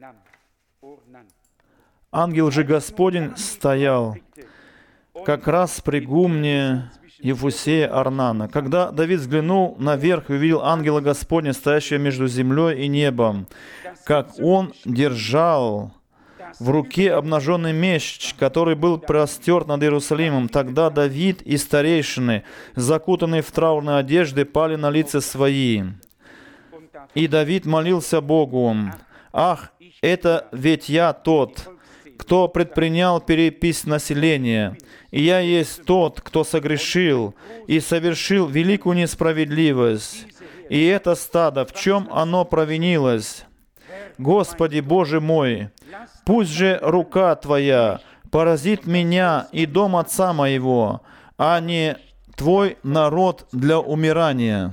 Ангел же Господень стоял как раз при гумне Ефусея Орнана. Когда Давид взглянул наверх и увидел ангела Господня, стоящего между землей и небом, как он держал в руке обнаженный меч, который был простерт над Иерусалимом, тогда Давид и старейшины, закутанные в траурные одежды, пали на лица свои. И Давид молился Богу: «Ах, это ведь я тот, кто предпринял перепись населения, и я есть тот, кто согрешил и совершил великую несправедливость. И это стадо, в чем оно провинилось? Господи Боже мой, пусть же рука Твоя поразит меня и дом отца моего, а не Твой народ для умирания».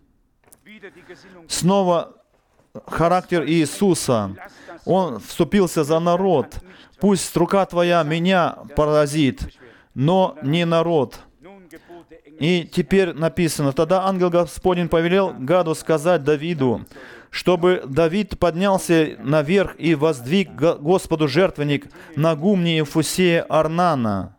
Снова характер Иисуса. Он вступился за народ. «Пусть рука Твоя меня поразит, но не народ». И теперь написано: «Тогда ангел Господень повелел Гаду сказать Давиду, чтобы Давид поднялся наверх и воздвиг Господу жертвенник на гумне Ефусея Орнана».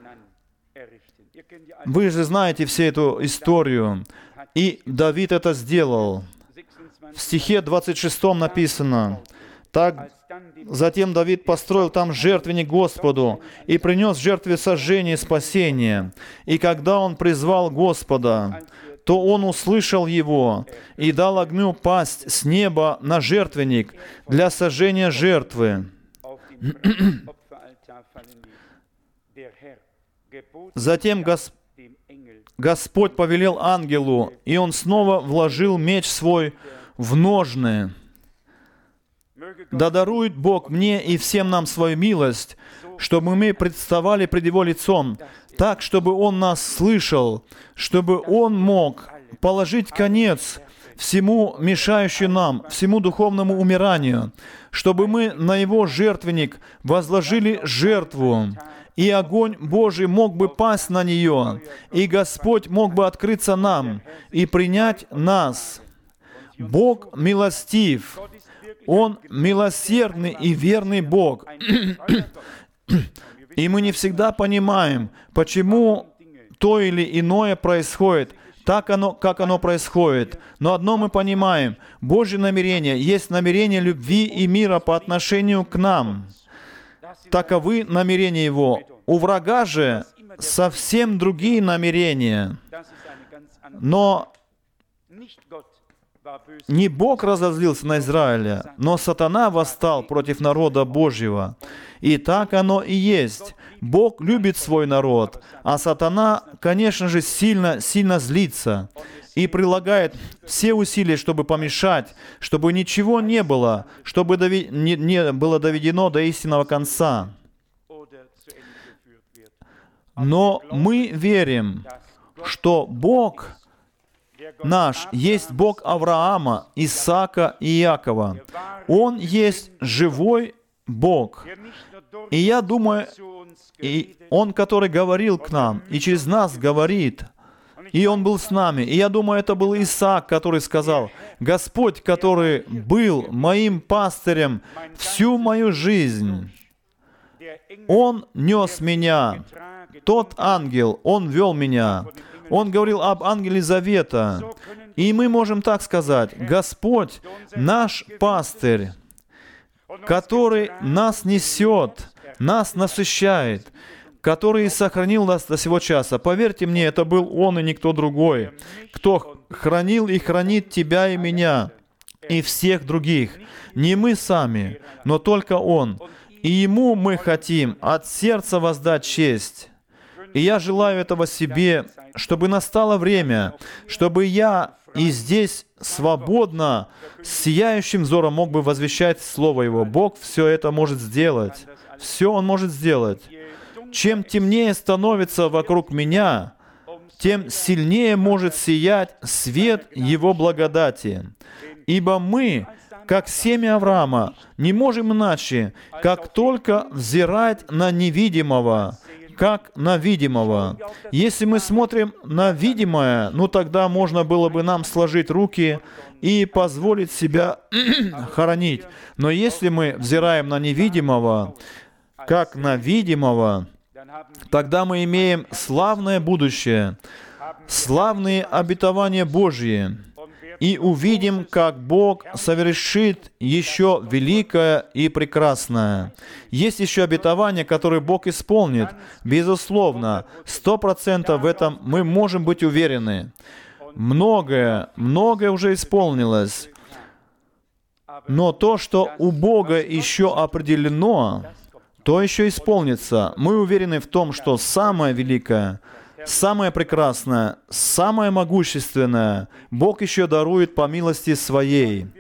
Вы же знаете всю эту историю. И Давид это сделал. В стихе 26 написано: «Так затем Давид построил там жертвенник Господу и принес в жертве сожжение и спасение. И когда он призвал Господа, то он услышал его и дал огню пасть с неба на жертвенник для сожжения жертвы». Затем Господь повелел ангелу, и он снова вложил меч свой в ножны. Да дарует Бог мне и всем нам свою милость, чтобы мы представали пред Его лицом, так, чтобы Он нас слышал, чтобы Он мог положить конец всему мешающему нам, всему духовному умиранию, чтобы мы на Его жертвенник возложили жертву, и огонь Божий мог бы пасть на нее, и Господь мог бы открыться нам и принять нас. Бог милостив, Он милосердный и верный Бог. И мы не всегда понимаем, почему то или иное происходит, так как оно происходит. Но одно мы понимаем: Божье намерение есть намерение любви и мира по отношению к нам. Таковы намерения Его. У врага же совсем другие намерения. Но не Бог разозлился на Израиля, но сатана восстал против народа Божьего. И так оно и есть. Бог любит свой народ, а сатана, конечно же, сильно злится и прилагает все усилия, чтобы помешать, чтобы ничего не было, чтобы не было доведено до истинного конца. Но мы верим, что Бог наш есть Бог Авраама, Исаака и Иакова. Он есть живой Бог. И я думаю, и Он, который говорил к нам, и через нас говорит, и Он был с нами. И я думаю, это был Исаак, который сказал: «Господь, который был моим пастырем всю мою жизнь, Он нес меня, тот ангел, Он вел меня». Он говорил об ангеле завета. И мы можем так сказать: Господь, наш пастырь, который нас несет, нас насыщает, который сохранил нас до сего часа. Поверьте мне, это был Он и никто другой, кто хранил и хранит тебя и меня, и всех других. Не мы сами, но только Он. И Ему мы хотим от сердца воздать честь. И я желаю этого себе, чтобы настало время, чтобы я и здесь свободно, с сияющим взором мог бы возвещать Слово Его. Бог все это может сделать. Все Он может сделать. Чем темнее становится вокруг меня, тем сильнее может сиять свет Его благодати. Ибо мы, как семя Авраама, не можем иначе, как только взирать на невидимого, как на видимого. Если мы смотрим на видимое, тогда можно было бы нам сложить руки и позволить себя хоронить. Но если мы взираем на невидимого, как на видимого, тогда мы имеем славное будущее, славные обетования Божьи, и увидим, как Бог совершит еще великое и прекрасное. Есть еще обетования, которые Бог исполнит. Безусловно, 100% в этом мы можем быть уверены. Многое уже исполнилось. Но то, что у Бога еще определено, то еще исполнится. Мы уверены в том, что самое великое, самое прекрасное, самое могущественное Бог еще дарует по милости Своей.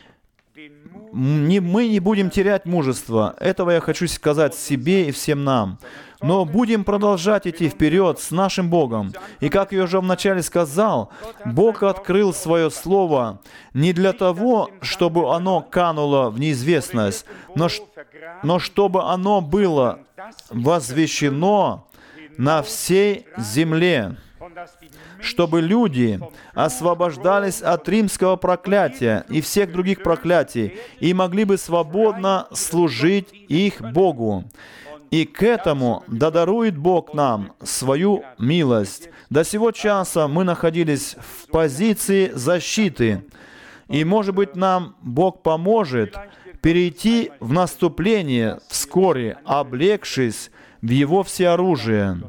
Мы не будем терять мужество. Этого я хочу сказать себе и всем нам. Но будем продолжать идти вперед с нашим Богом. И как я уже вначале сказал, Бог открыл Свое Слово не для того, чтобы оно кануло в неизвестность, но чтобы оно было возвещено на всей земле, чтобы люди освобождались от римского проклятия и всех других проклятий и могли бы свободно служить их Богу. И к этому да дарует Бог нам свою милость. До сего часа мы находились в позиции защиты, и, может быть, нам Бог поможет перейти в наступление вскоре, облегшись в Его всеоружие.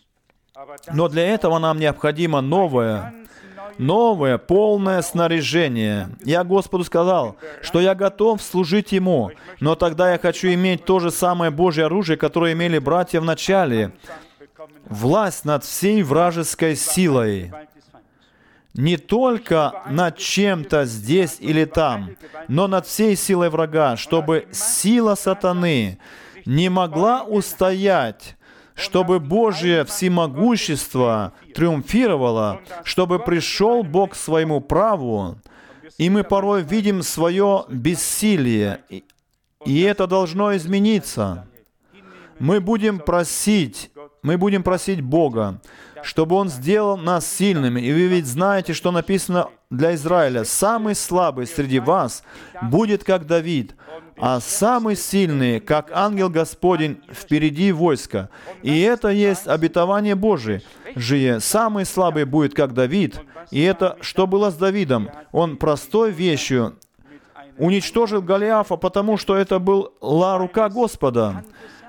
Но для этого нам необходимо новое, полное снаряжение. Я Господу сказал, что я готов служить Ему, но тогда я хочу иметь то же самое Божье оружие, которое имели братья в начале. Власть над всей вражеской силой. Не только над чем-то здесь или там, но над всей силой врага, чтобы сила сатаны не могла устоять, чтобы Божье всемогущество триумфировало, чтобы пришел Бог к своему праву, и мы порой видим свое бессилие, и это должно измениться. Мы будем просить Бога, чтобы Он сделал нас сильными. И вы ведь знаете, что написано для Израиля: «Самый слабый среди вас будет, как Давид, а самый сильный, как ангел Господень, впереди войска». И это есть обетование Божие. Самый слабый будет, как Давид. И это что было с Давидом? Он простой вещью уничтожил Голиафа, потому что это была рука Господа.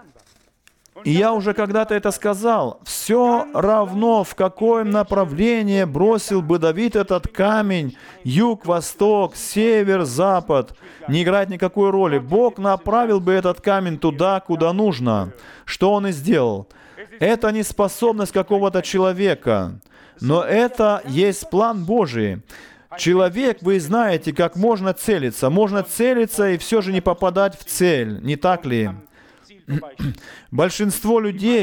И я уже когда-то это сказал. Все равно, в каком направлении бросил бы Давид этот камень, юг, восток, север, запад, не играет никакой роли. Бог направил бы этот камень туда, куда нужно. Что Он и сделал. Это не способность какого-то человека, но это есть план Божий. Человек, вы знаете, как можно целиться. Можно целиться и все же не попадать в цель, не так ли? Большинство людей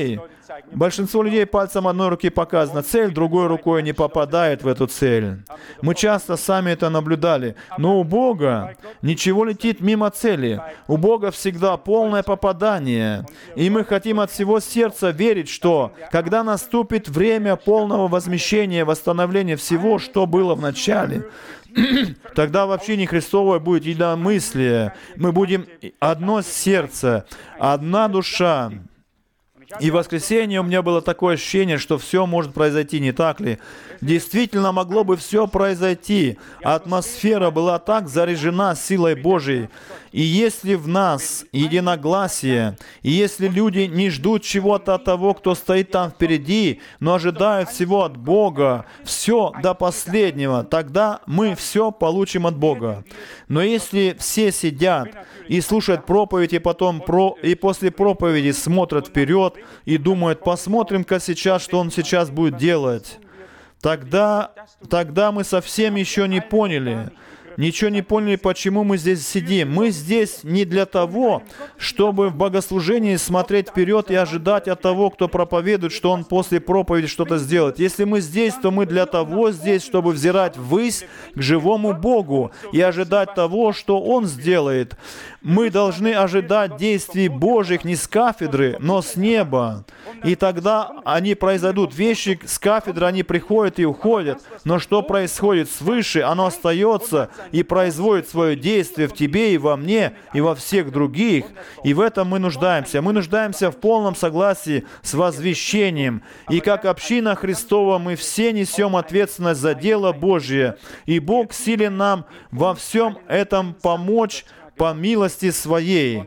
Большинство людей пальцем одной руки показано цель, другой рукой не попадает в эту цель. Мы часто сами это наблюдали. Но у Бога ничего летит мимо цели. У Бога всегда полное попадание. И мы хотим от всего сердца верить, что когда наступит время полного возмещения, восстановления всего, что было в начале, тогда вообще не Христовое будет единомыслие. Мы будем одно сердце, одна душа. И в воскресенье у меня было такое ощущение, что все может произойти, не так ли? Действительно могло бы все произойти. Атмосфера была так заряжена силой Божией. И если в нас единогласие, и если люди не ждут чего-то от того, кто стоит там впереди, но ожидают всего от Бога, все до последнего, тогда мы все получим от Бога. Но если все сидят и слушают проповедь, и после проповеди смотрят вперед и думают, посмотрим-ка сейчас, что он сейчас будет делать, тогда мы совсем еще не поняли. Ничего не поняли, почему мы здесь сидим. Мы здесь не для того, чтобы в богослужении смотреть вперед и ожидать от того, кто проповедует, что он после проповеди что-то сделает. Если мы здесь, то мы для того здесь, чтобы взирать ввысь к живому Богу и ожидать того, что Он сделает. Мы должны ожидать действий Божьих не с кафедры, но с неба. И тогда они произойдут. Вещи с кафедры, они приходят и уходят. Но что происходит свыше, оно остается и производит свое действие в тебе и во мне, и во всех других. И в этом мы нуждаемся. Мы нуждаемся в полном согласии с возвещением. И как община Христова мы все несем ответственность за дело Божие. И Бог силен нам во всем этом помочь по милости Своей.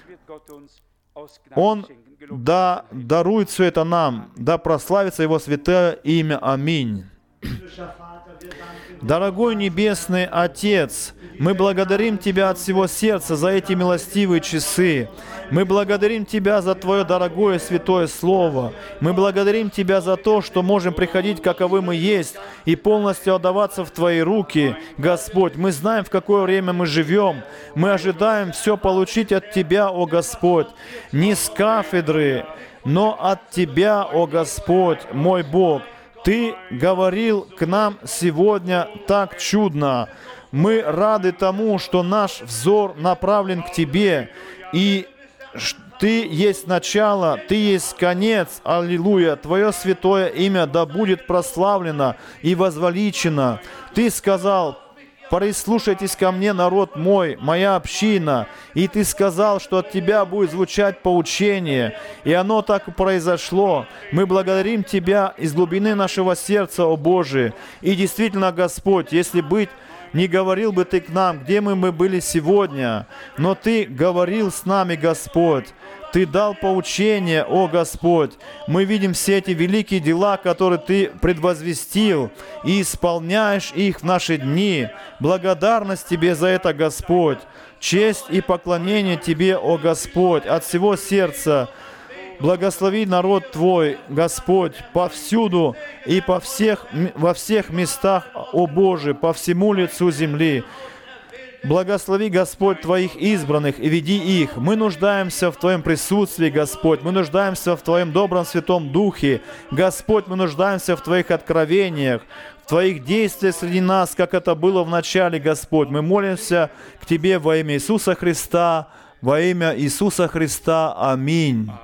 Он дарует все это нам, да прославится Его святое имя. Аминь. Дорогой Небесный Отец, мы благодарим Тебя от всего сердца за эти милостивые часы. Мы благодарим Тебя за Твое дорогое святое Слово. Мы благодарим Тебя за то, что можем приходить, каковы мы есть, и полностью отдаваться в Твои руки. Господь, мы знаем, в какое время мы живем. Мы ожидаем все получить от Тебя, о Господь. Не с кафедры, но от Тебя, о Господь, мой Бог. Ты говорил к нам сегодня так чудно. Мы рады тому, что наш взор направлен к Тебе, и Ты есть начало, Ты есть конец. Аллилуйя! Твое святое имя да будет прославлено и возвеличено. Ты сказал: «Прислушайтесь ко мне, народ мой, моя община». И Ты сказал, что от Тебя будет звучать поучение. И оно так и произошло. Мы благодарим Тебя из глубины нашего сердца, о Боже. И действительно, Господь, если не говорил бы Ты к нам, где мы были сегодня, но Ты говорил с нами, Господь. Ты дал поучение, о Господь. Мы видим все эти великие дела, которые Ты предвозвестил, и исполняешь их в наши дни. Благодарность Тебе за это, Господь. Честь и поклонение Тебе, о Господь, от всего сердца. Благослови народ Твой, Господь, повсюду и во всех местах, о Боже, по всему лицу земли. Благослови, Господь, Твоих избранных и веди их. Мы нуждаемся в Твоем присутствии, Господь. Мы нуждаемся в Твоем добром Святом Духе. Господь, мы нуждаемся в Твоих откровениях, в Твоих действиях среди нас, как это было в начале, Господь. Мы молимся к Тебе во имя Иисуса Христа, во имя Иисуса Христа. Аминь.